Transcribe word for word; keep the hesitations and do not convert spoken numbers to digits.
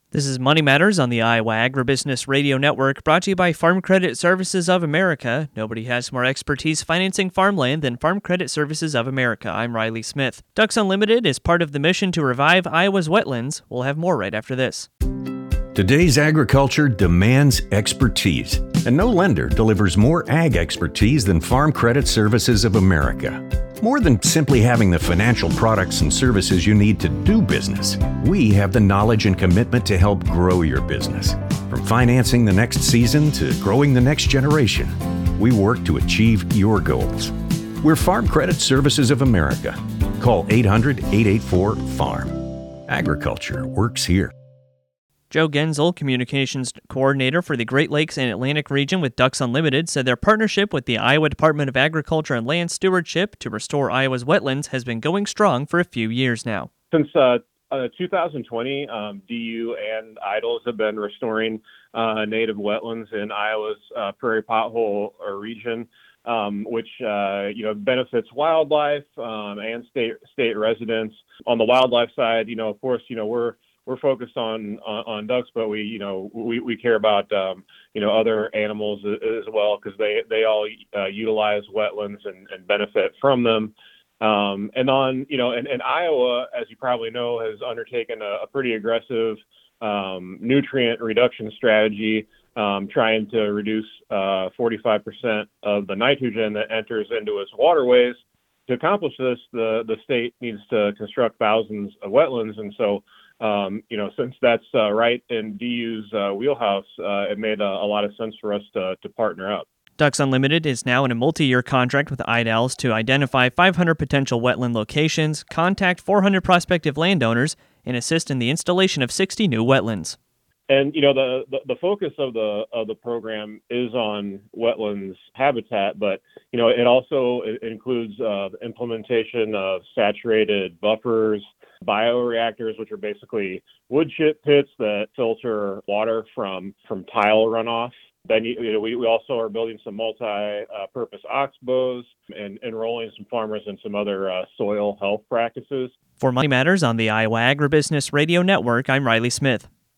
This is Money Matters on the Iowa Agribusiness Radio Network, brought to you by Farm Credit Services of America. Nobody has more expertise financing farmland than Farm Credit Services of America. I'm Riley Smith. Ducks Unlimited is part of the mission to revive Iowa's wetlands. We'll have more right after this. Today's agriculture demands expertise, and no lender delivers more ag expertise than Farm Credit Services of America. More than simply having the financial products and services you need to do business, we have the knowledge and commitment to help grow your business. From financing the next season to growing the next generation, we work to achieve your goals. We're Farm Credit Services of America. Call eight hundred, eight eight four, farm. Agriculture works here. Joe Genzel, Communications Coordinator for the Great Lakes and Atlantic region with Ducks Unlimited, said their partnership with the Iowa Department of Agriculture and Land Stewardship to restore Iowa's wetlands has been going strong for a few years now. Since uh, uh, two thousand twenty, um, D U and I D L S have been restoring uh, native wetlands in Iowa's uh, prairie pothole region, um, which uh, you know benefits wildlife um, and state state residents. On the wildlife side, you know, of course, you know we're We're focused on, on, on ducks, but we, you know, we, we care about, um, you know, other animals as well, because they, they all uh, utilize wetlands and, and benefit from them. Um, and on, you know, and, and Iowa, as you probably know, has undertaken a, a pretty aggressive um, nutrient reduction strategy, um, trying to reduce uh, forty-five percent of the nitrogen that enters into its waterways. To accomplish this, the, the state needs to construct thousands of wetlands. And so, Um, you know, since that's uh, right in D U's uh, wheelhouse, uh, it made a, a lot of sense for us to, to partner up. Ducks Unlimited is now in a multi-year contract with I D A L S to identify five hundred potential wetland locations, contact four hundred prospective landowners, and assist in the installation of sixty new wetlands. And you know, the, the, the focus of the of the program is on wetlands habitat, but you know, it also it includes uh, the implementation of saturated buffers, bioreactors, which are basically wood chip pits that filter water from from tile runoff. Then you know, we, we also are building some multi-purpose uh, oxbows and enrolling some farmers in some other uh, soil health practices. For Money Matters on the Iowa Agribusiness Radio Network, I'm Riley Smith.